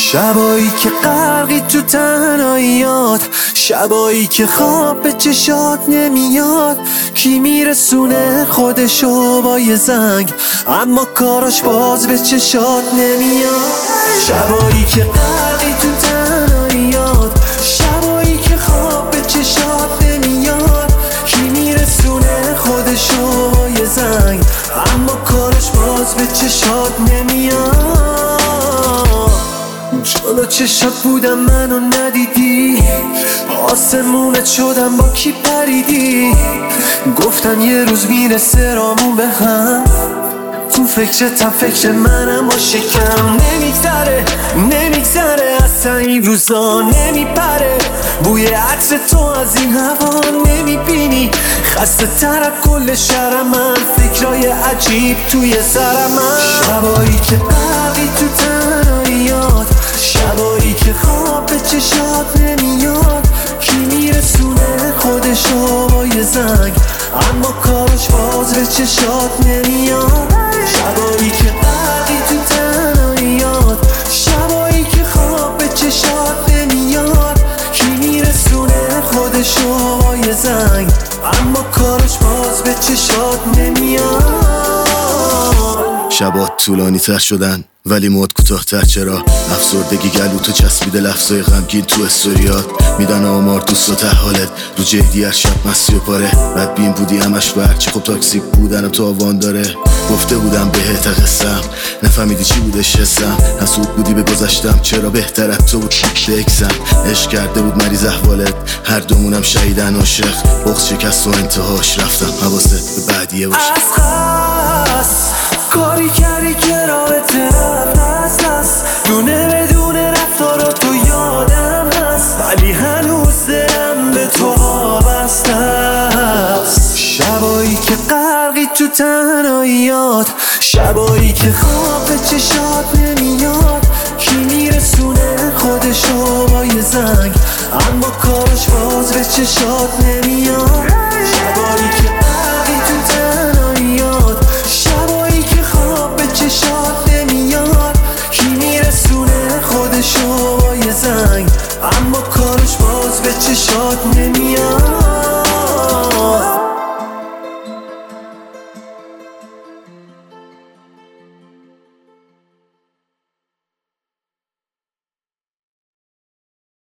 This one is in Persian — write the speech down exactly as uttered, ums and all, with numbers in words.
شبایی که غرقی تو تنهاییات، شبایی که خواب به چشات نمیاد. کی میرسونه خودشو با یه زنگ، اما کاراش باز به چشات نمیاد. شبایی که غرقی تو تنهاییات، شبایی که خواب به چشات نمیاد. کی میرسونه خودشو با یه زنگ، اما کارش باز به چشات نمیاد. جلو چشات بودم منو ندیدی، آسمونت شدم با کی پریدی. گفتن یه روز میرسه رامون به هم، تو فکرتم فکر منم با شکم. نمیگذره نمیگذره اصلا این روزا نمیپره، بوی عطر تو از این هوا نمیبینی. خسته تر از کل شهر من، فکرای عجیب توی سر من. شبایی که غرقی تو تنهاییات، شبایی که خواب به چشات نمیاد. کی میرسونه خودشو با یه زنگ، اما کارش باز به چشات نمیاد. شبایی که غرقی تو تنهاییات، شبایی که خواب به چشات نمیاد. کی میرسونه خودشو با یه زنگ، اما کارش باز به چشات نمیاد. شبات طولانی تر شدن ولی مود کوتاه‌تر. چرا افسردگی گلوتو چسبیده لفظای غمگین تو استوریات. میدن آمار دوست و ته حالت رو جدی هر شب مستی و پاره. بدبین بودی همش برچی، خب تاکسیک بودن تو آوان داره. گفته بودم بهت قصم، نفهمیدی چی بودش حسم. حسود بودی به گذشتم، چرا بهتر از تو بود بکسم. عشق کرده بود مریض احوالت، هر دومونم شهیدن عاشق. بغض شکست و انتهاش رفتم حواست به بعدیه باشه. از خاص کاری کردی که رابطه رفت از دست، دونه بدونه رفتارا تو یادم هست، ولی هنوز دلم به تو وابسته است. شبایی که غرقی تو تنهاییات، شبایی که خواب به چشات نمیاد. کی میرسونه خودشو با یه زنگ، اما کارش باز به چشات نمیاد. شبایی که غرقی تو تنهاییات، شبایی که خواب به چشات نمیاد. کی میرسونه خودشو با یه زنگ، اما کارش باز به چشات نمیاد.